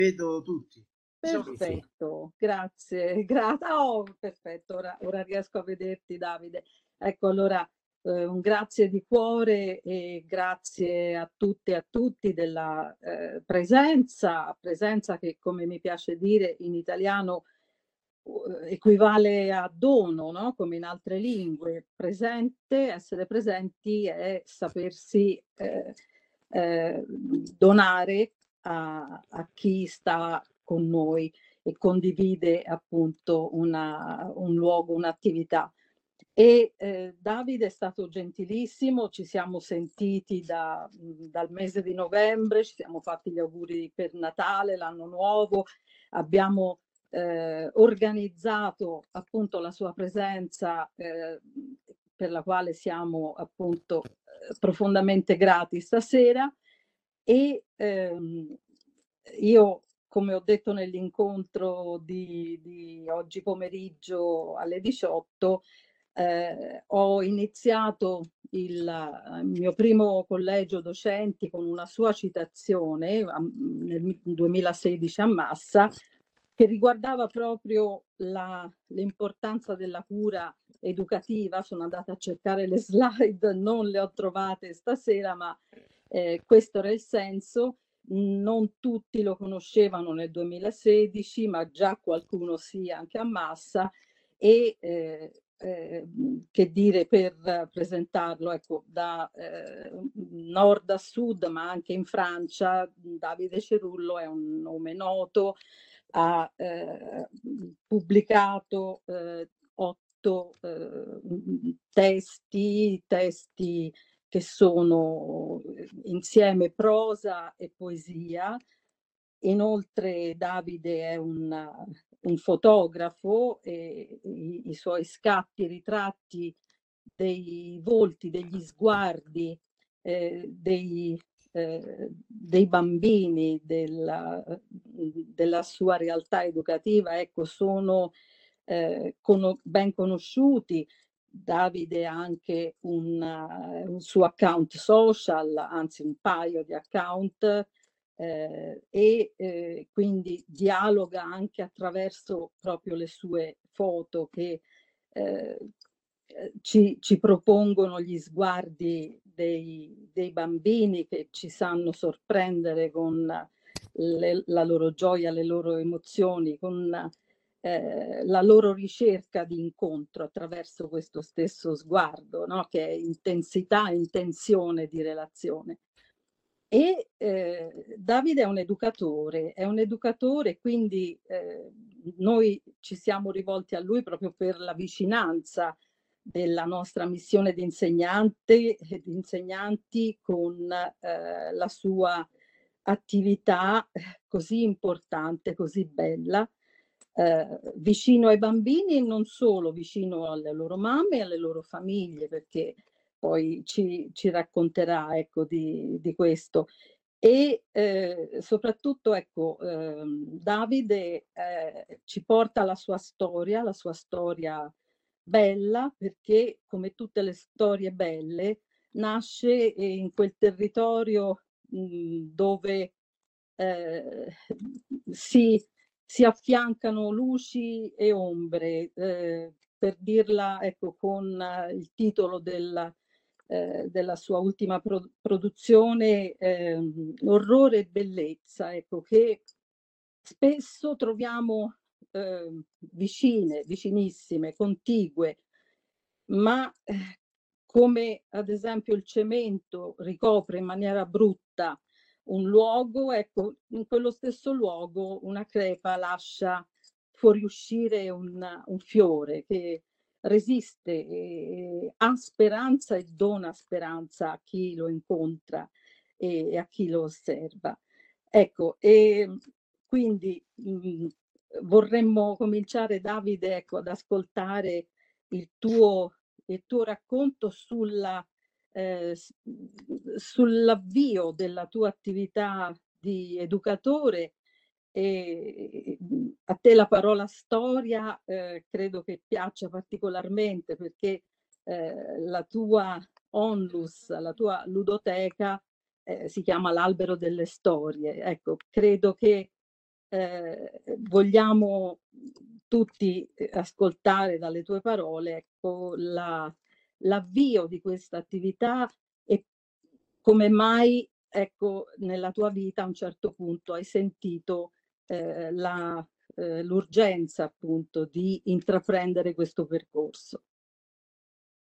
vedo tutti. Sì, sì. Perfetto, grazie. Oh, perfetto, ora riesco a vederti Davide. Ecco allora, un grazie di cuore e grazie a tutte e a tutti della, presenza che come mi piace dire in italiano equivale a dono, no, come in altre lingue. Essere presenti è sapersi, donare a chi sta con noi e condivide appunto un luogo, un'attività. E Davide è stato gentilissimo, ci siamo sentiti dal mese di novembre, ci siamo fatti gli auguri per Natale, l'anno nuovo, abbiamo organizzato appunto la sua presenza per la quale siamo appunto profondamente grati stasera e io come ho detto nell'incontro di oggi pomeriggio alle 18 ho iniziato il mio primo collegio docenti con una sua citazione nel 2016 a Massa che riguardava proprio l'importanza della cura educativa. Sono andata a cercare le slide, non le ho trovate stasera, ma questo era il senso. Non tutti lo conoscevano nel 2016, ma già qualcuno sì, anche a Massa. E che dire per presentarlo, ecco, da nord a sud, ma anche in Francia, Davide Cerullo è un nome noto, ha pubblicato 8 testi che sono insieme prosa e poesia. Inoltre Davide è un fotografo e i suoi scatti, i ritratti dei volti, degli sguardi dei bambini, della sua realtà educativa, ecco, sono ben conosciuti. Davide ha anche un suo account social, anzi un paio di account, e quindi dialoga anche attraverso proprio le sue foto che eh, ci propongono gli sguardi dei bambini che ci sanno sorprendere con la loro gioia, le loro emozioni, con la loro ricerca di incontro attraverso questo stesso sguardo, no? Che è intensità, intenzione di relazione. E Davide è un educatore, quindi noi ci siamo rivolti a lui proprio per la vicinanza della nostra missione di insegnante e di insegnanti con la sua attività così importante, così bella, vicino ai bambini e non solo, vicino alle loro mamme e alle loro famiglie, perché poi ci racconterà ecco, di questo. E soprattutto ecco, Davide ci porta la sua storia bella, perché come tutte le storie belle nasce in quel territorio dove eh, si, si affiancano luci e ombre, per dirla ecco, con il titolo della sua ultima produzione, Orrore e bellezza, ecco, che spesso troviamo vicinissime, contigue, ma come ad esempio il cemento ricopre in maniera brutta un luogo, ecco, in quello stesso luogo una crepa lascia fuoriuscire un fiore che resiste, ha speranza e dona speranza a chi lo incontra e a chi lo osserva. Ecco, e quindi vorremmo cominciare, Davide, ecco, ad ascoltare il tuo racconto sull'avvio della tua attività di educatore. E a te la parola storia credo che piaccia particolarmente perché la tua onlus, la tua ludoteca si chiama l'albero delle storie. Ecco, credo che vogliamo tutti ascoltare dalle tue parole, ecco, l'avvio di questa attività e come mai, ecco, nella tua vita a un certo punto hai sentito l'urgenza appunto di intraprendere questo percorso.